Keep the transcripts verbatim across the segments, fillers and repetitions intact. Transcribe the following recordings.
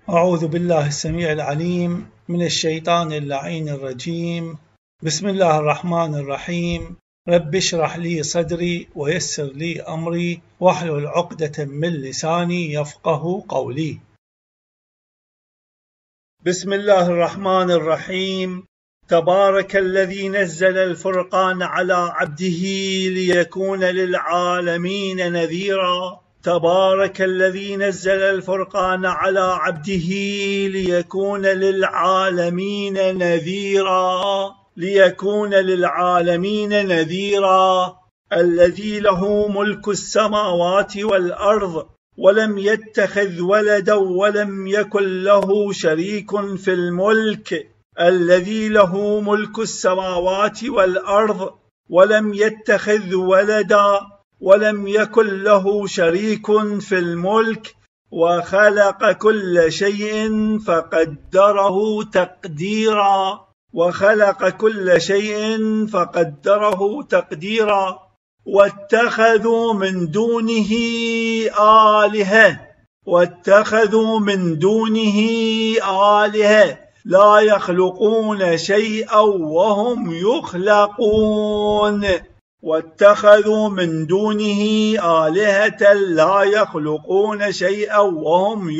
أعوذ بالله السميع العليم من الشيطان اللعين الرجيم. بسم الله الرحمن الرحيم. رب اشرح لي صدري ويسر لي أمري واحلل عقدة من لساني يفقه قولي. بسم الله الرحمن الرحيم. تبارك الذي نزل الفرقان على عبده ليكون للعالمين نذيرا. تبارك الذي نزل الفرقان على عبده ليكون للعالمين نذيرا ليكون للعالمين نذيرا الذي له ملك السماوات والأرض ولم يتخذ ولدا ولم يكن له شريك في الملك الذي له ملك السماوات والأرض ولم يتخذ ولدا ولم يكن له شريك في الملك وخلق كل شيء فقدره تقديرا وخلق كل شيء فقدره تقديرا واتخذوا من دونه آلهة واتخذوا من دونه آلهة لا يخلقون شيئا وهم يخلقون واتخذوا من دونه آلهة لا يخلقون شيئا وهم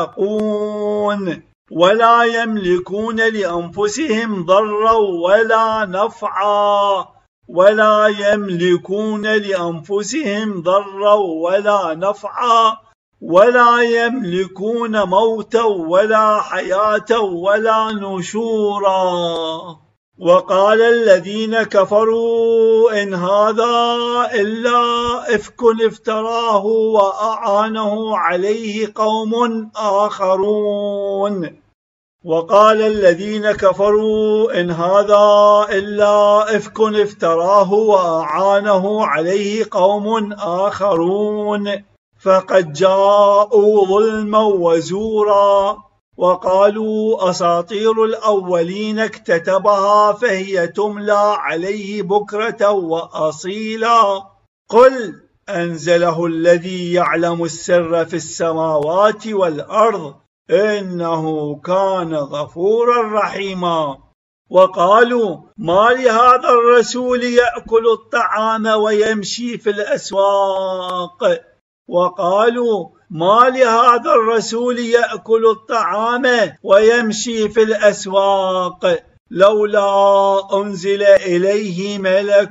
يخلقون ولا يملكون لأنفسهم ضرا ولا نفعا ولا يملكون لأنفسهم ضرا ولا نفعا ولا يملكون موتا ولا حياة ولا نشورا. وقال الذين كفروا إن هذا إلا إفك افتراه وأعانه عليه قوم آخرون وقال الذين كفروا إن هذا إلا إفك افتراه وأعانه عليه قوم آخرون فقد جاءوا ظلما وزورا وقالوا أساطير الأولين اكتتبها فهي تملى عليه بكرة وأصيلا قل أنزله الذي يعلم السر في السماوات والأرض إنه كان غفورا رحيما. وقالوا ما لهذا الرسول يأكل الطعام ويمشي في الأسواق وقالوا ما لهذا الرسول يأكل الطعام ويمشي في الأسواق لولا أنزل إليه ملك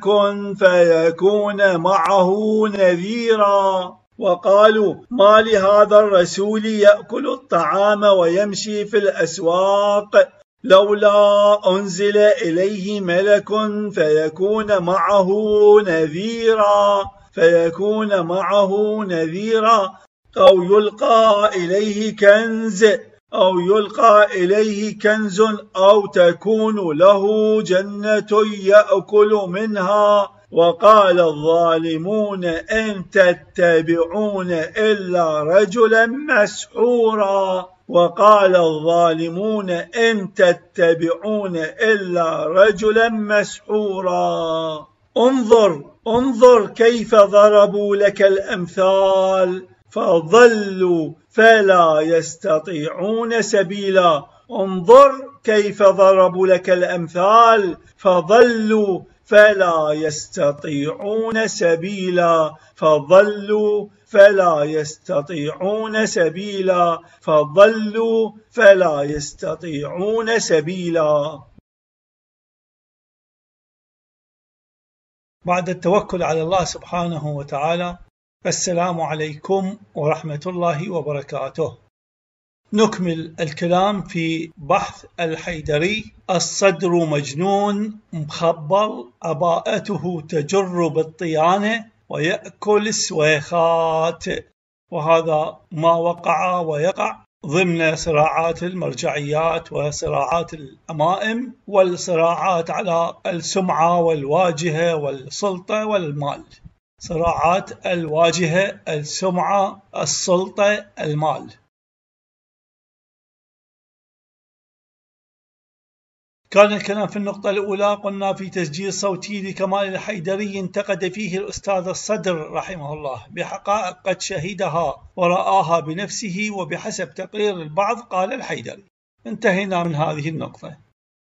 فيكون معه نذيرا وقالوا ما لهذا الرسول يأكل الطعام ويمشي في الأسواق لولا أنزل إليه ملك فيكون معه نذيرا فيكون معه نذيرا أو يلقى إليه كنز أو يلقى إليه كنز أو تكون له جنة يأكل منها. وقال الظالمون إن تتبعون إلا رجلا مسحورا وقال الظالمون إن تتبعون إلا رجلا مسحورا. انظر انظر كيف ضربوا لك الأمثال فضلوا فلا يستطيعون سبيلا انظر كيف ضربوا لك الأمثال فضلوا فلا يستطيعون سبيلا فضلوا فلا يستطيعون سبيلا فضلوا فلا يستطيعون سبيلا. بعد التوكل على الله سبحانه وتعالى، السلام عليكم ورحمة الله وبركاته. نكمل الكلام في بحث الحيدري. الصدر مجنون مخبل أباءته تجر بالطيانة ويأكل السويخات، وهذا ما وقع ويقع ضمن صراعات المرجعيات وصراعات الأمائم والصراعات على السمعة والواجهة والسلطة والمال. صراعات الواجهة، السمعة، السلطة، المال. كان الكلام في النقطة الأولى قلنا في تسجيل صوتي لكمال الحيدري انتقد فيه الأستاذ الصدر رحمه الله بحقائق قد شهدها ورآها بنفسه وبحسب تقرير البعض قال الحيدري. انتهينا من هذه النقطة.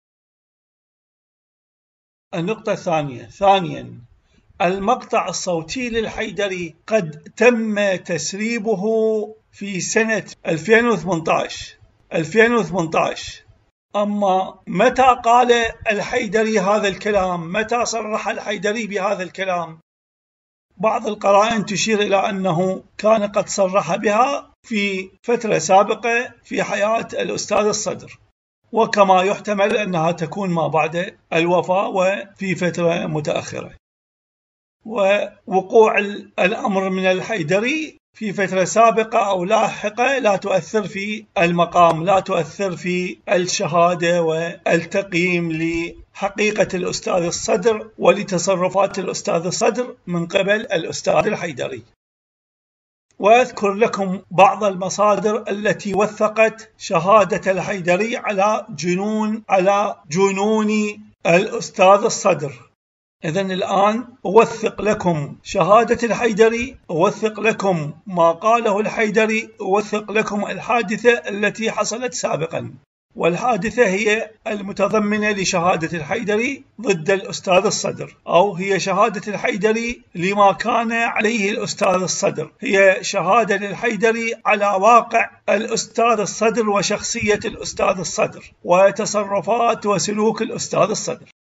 النقطة الثانية ثانيا المقطع الصوتي للحيدري قد تم تسريبه في سنة ألفين وثمانية عشر ألفين وثمانية عشر. أما متى قال الحيدري هذا الكلام؟ متى صرح الحيدري بهذا الكلام؟ بعض القرائن تشير إلى أنه كان قد صرح بها في فترة سابقة في حياة الأستاذ الصدر، وكما يحتمل أنها تكون ما بعد الوفاة وفي فترة متأخرة. ووقوع الأمر من الحيدري في فترة سابقة أو لاحقة لا تؤثر في المقام، لا تؤثر في الشهادة والتقييم لحقيقة الأستاذ الصدر ولتصرفات الأستاذ الصدر من قبل الأستاذ الحيدري. وأذكر لكم بعض المصادر التي وثقت شهادة الحيدري على جنون على جنون الأستاذ الصدر. إذن الآن أوثق لكم شهادة الحيدري، أوثق لكم ما قاله الحيدري، أوثق لكم الحادثة التي حصلت سابقا، والحادثة هي المتضمنة لشهادة الحيدري ضد الأستاذ الصدر، أو هي شهادة الحيدري لما كان عليه الأستاذ الصدر، هي شهادة للحيدري على واقع الأستاذ الصدر وشخصية الأستاذ الصدر وتصرفات وسلوك الأستاذ الصدر.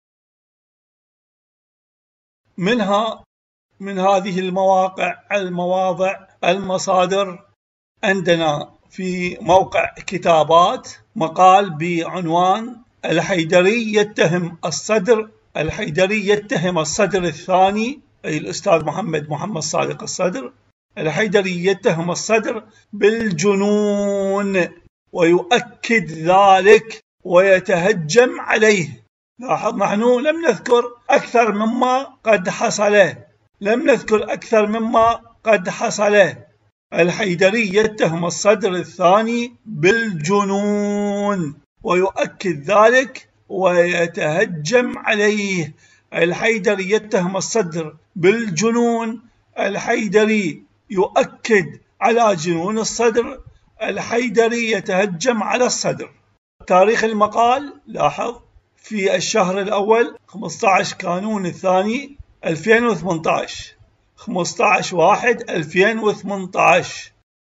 منها من هذه المواقع المواضع المصادر عندنا في موقع كتابات مقال بعنوان الحيدري يتهم الصدر الحيدري يتهم الصدر الثاني، أي الأستاذ محمد محمد صادق الصدر. الحيدري يتهم الصدر بالجنون ويؤكد ذلك ويتهجم عليه. لاحظ، نحن لم نذكر أكثر مما قد حصل لم نذكر أكثر مما قد حصل. الحيدري يتهم الصدر الثاني بالجنون ويؤكد ذلك ويتهجم عليه. الحيدري يتهم الصدر بالجنون، الحيدري يؤكد على جنون الصدر، الحيدري يتهجم على الصدر. تاريخ المقال لاحظ في الشهر الأول خمسة عشر كانون الثاني ألفين وثمانية عشر، خمسة عشر واحد ألفين وثمانية عشر.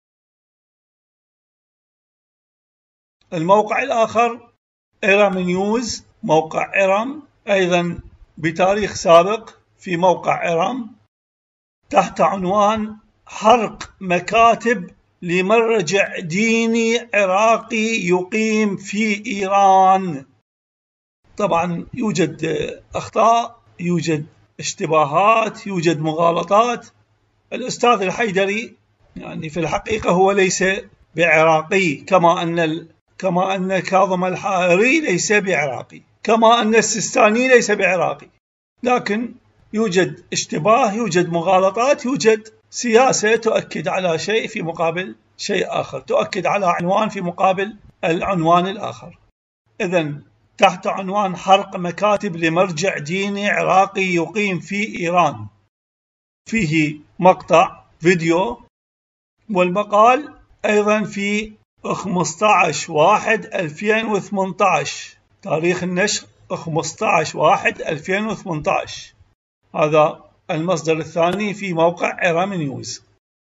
الموقع الآخر إرم نيوز، موقع إرم أيضا بتاريخ سابق في موقع إرم تحت عنوان حرق مكاتب لمرجع ديني عراقي يقيم في إيران. طبعا يوجد أخطاء، يوجد اشتباهات، يوجد مغالطات. الأستاذ الحيدري يعني في الحقيقة هو ليس بعراقي، كما أن كما أن كاظم الحائري ليس بعراقي، كما أن السيستاني ليس بعراقي، لكن يوجد اشتباه، يوجد مغالطات، يوجد سياسة تؤكد على شيء في مقابل شيء آخر، تؤكد على عنوان في مقابل العنوان الآخر. إذن تحت عنوان حرق مكاتب لمرجع ديني عراقي يقيم في إيران، فيه مقطع فيديو، والمقال أيضا في خمسة عشر واحد ألفين وثمانية عشر، تاريخ النشر خمسة عشر واحد ألفين وثمانية عشر. هذا المصدر الثاني في موقع إرم نيوز.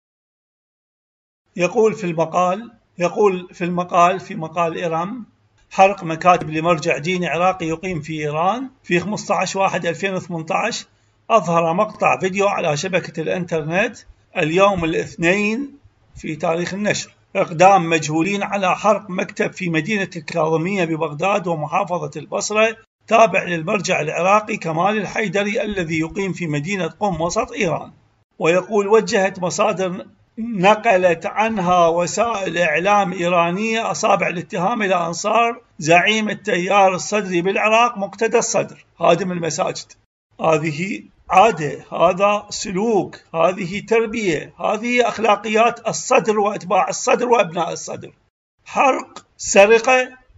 يقول في المقال يقول في المقال في مقال إرم: حرق مكاتب لمرجع ديني عراقي يقيم في إيران في خمسة عشر واحد ألفين وثمانية عشر. أظهر مقطع فيديو على شبكة الإنترنت اليوم الاثنين في تاريخ النشر إقدام مجهولين على حرق مكتب في مدينة الكاظمية ببغداد ومحافظة البصرة تابع للمرجع العراقي كمال الحيدري الذي يقيم في مدينة قم وسط إيران. ويقول: وجهت مصادر نقلت عنها وسائل إعلام إيرانية أصابع الاتهام إلى أنصار زعيم التيار الصدري بالعراق مقتدى الصدر هادم المساجد. هذه عادة، هذا سلوك، هذه تربية، هذه أخلاقيات الصدر وأتباع الصدر وأبناء الصدر. حرق، سرقة،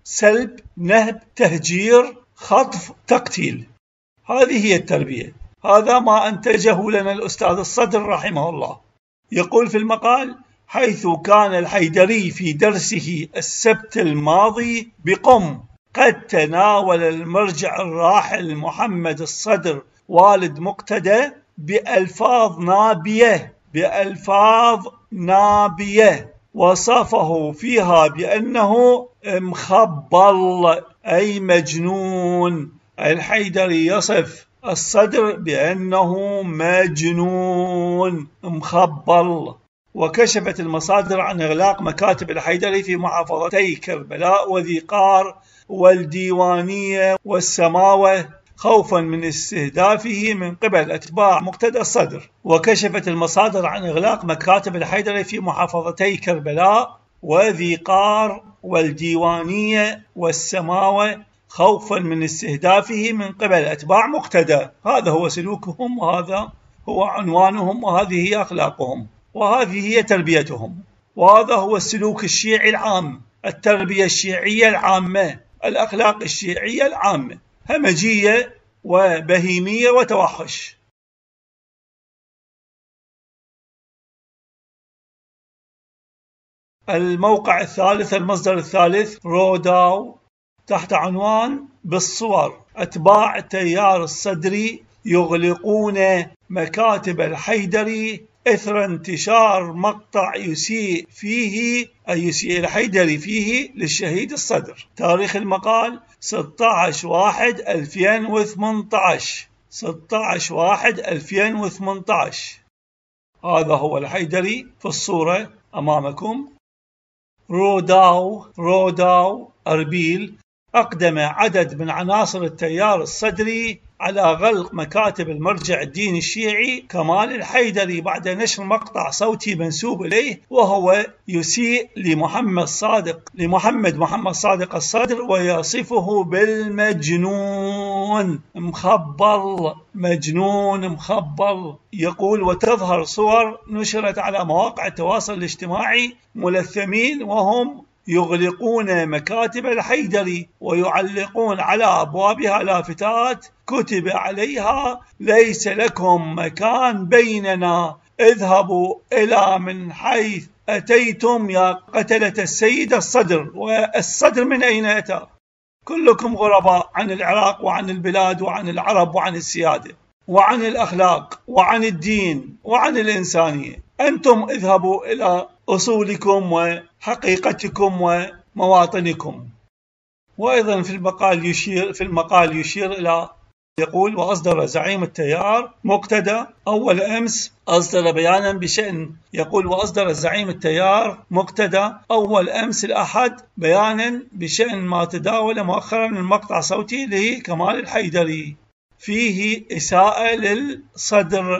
سلب، نهب، تهجير، خطف، تقتيل. هذه هي التربية. هذا ما أنتجه لنا الأستاذ الصدر رحمه الله. يقول في المقال: حيث كان الحيدري في درسه السبت الماضي بقم قد تناول المرجع الراحل محمد الصدر والد مقتدى بألفاظ نابية بألفاظ نابية وصفه فيها بأنه مخبل أي مجنون. الحيدري يصف الصدر بأنه مجنون مخبل. وكشفت المصادر عن إغلاق مكاتب الحيدري في محافظتي كربلاء وذي قار والديوانية والسماوة خوفا من استهدافه من قبل أتباع مقتدى الصدر. وكشفت المصادر عن إغلاق مكاتب الحيدري في محافظتي كربلاء وذي قار والديوانية والسماوة خوفا من استهدافه من قبل أتباع مقتدى. هذا هو سلوكهم، وهذا هو عنوانهم، وهذه هي أخلاقهم، وهذه هي تربيتهم، وهذا هو السلوك الشيعي العام، التربية الشيعية العامة، الأخلاق الشيعية العامة، همجية وبهيمية وتوحش. الموقع الثالث، المصدر الثالث، روداو، تحت عنوان بالصور: أتباع التيار الصدري يغلقون مكاتب الحيدري إثر انتشار مقطع يسيء فيه أي يسيء الحيدري فيه للشهيد الصدر. تاريخ المقال ستة عشر واحد ألفين وثمانية عشر ستة عشر واحد ألفين وثمانية عشر. هذا هو الحيدري في الصورة أمامكم. روداو روداو أربيل أقدم عدد من عناصر التيار الصدري على غلق مكاتب المرجع الديني الشيعي كمال الحيدري بعد نشر مقطع صوتي منسوب إليه وهو يسيء لمحمد صادق لمحمد محمد صادق الصدر ويصفه بالمجنون مخبل مجنون مخبل. يقول: وتظهر صور نشرت على مواقع التواصل الاجتماعي ملثمين وهم يغلقون مكاتب الحيدري ويعلقون على أبوابها لافتات كتب عليها: ليس لكم مكان بيننا، اذهبوا إلى من حيث أتيتم يا قتلة السيد الصدر. والصدر من أين أتى؟ كلكم غرباء عن العراق وعن البلاد وعن العرب وعن السيادة وعن الأخلاق وعن الدين وعن الإنسانية. أنتم اذهبوا إلى أصولكم وحقيقتكم ومواطنكم. وأيضا في المقال يشير في المقال يشير إلى يقول: وأصدر زعيم التيار مقتدى أول أمس أصدر بيانا بشأن يقول وأصدر زعيم التيار مقتدى أول أمس الأحد بيانا بشأن ما تداول مؤخرا من مقطع صوتي لكمال الحيدري فيه إساءة للصدر.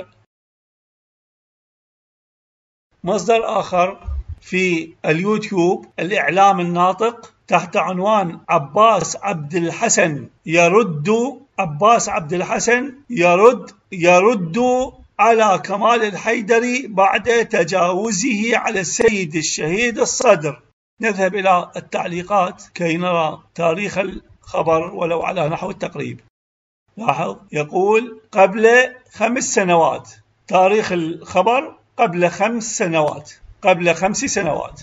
مصدر آخر في اليوتيوب: الإعلام الناطق، تحت عنوان عباس عبد الحسن يرد عباس عبد الحسن يرد يرد على كمال الحيدري بعد تجاوزه على السيد الشهيد الصدر. نذهب إلى التعليقات كي نرى تاريخ الخبر ولو على نحو التقريب. لاحظ، يقول: قبل خمس سنوات، تاريخ الخبر قبل خمس سنوات قبل خمس سنوات.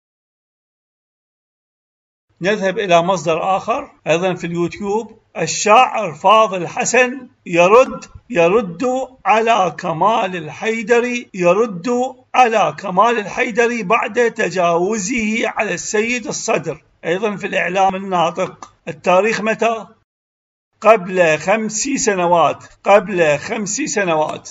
نذهب إلى مصدر آخر أيضا في اليوتيوب: الشاعر فاضل حسن يرد يرد على كمال الحيدري يرد على كمال الحيدري بعد تجاوزه على السيد الصدر. أيضا في الإعلام الناطق. التاريخ متى؟ قبل خمس سنوات قبل خمس سنوات.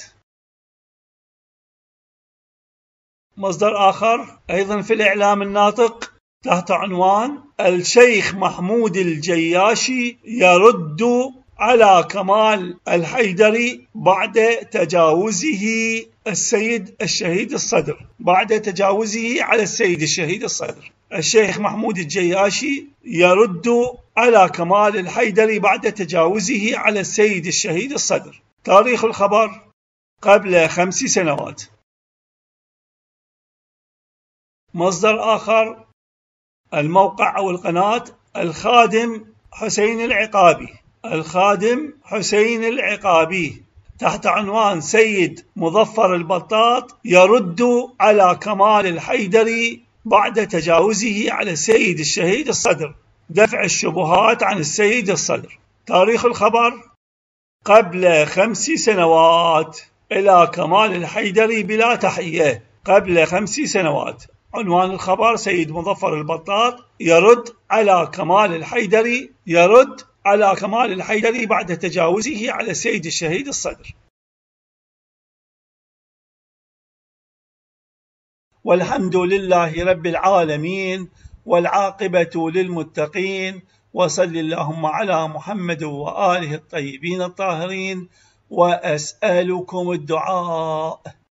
مصدر آخر أيضا في الإعلام الناطق تحت عنوان الشيخ محمود الجياشي يرد على كمال الحيدري بعد تجاوزه السيد الشهيد الصدر بعد تجاوزه على السيد الشهيد الصدر. الشيخ محمود الجياشي يرد على كمال الحيدري بعد تجاوزه على السيد الشهيد الصدر. تاريخ الخبر قبل خمس سنوات. مصدر آخر: الموقع أو القناة الخادم حسين العقابي الخادم حسين العقابي تحت عنوان سيد مظفر البطاط يرد على كمال الحيدري بعد تجاوزه على السيد الشهيد الصدر، دفع الشبهات عن السيد الصدر. تاريخ الخبر: قبل خمس سنوات إلى كمال الحيدري بلا تحية. قبل خمس سنوات. عنوان الخبر: سيد مظفر البطاط يرد على كمال الحيدري يرد على كمال الحيدري بعد تجاوزه على السيد الشهيد الصدر. والحمد لله رب العالمين، والعاقبة للمتقين، وصل اللهم على محمد وآله الطيبين الطاهرين، وأسألكم الدعاء.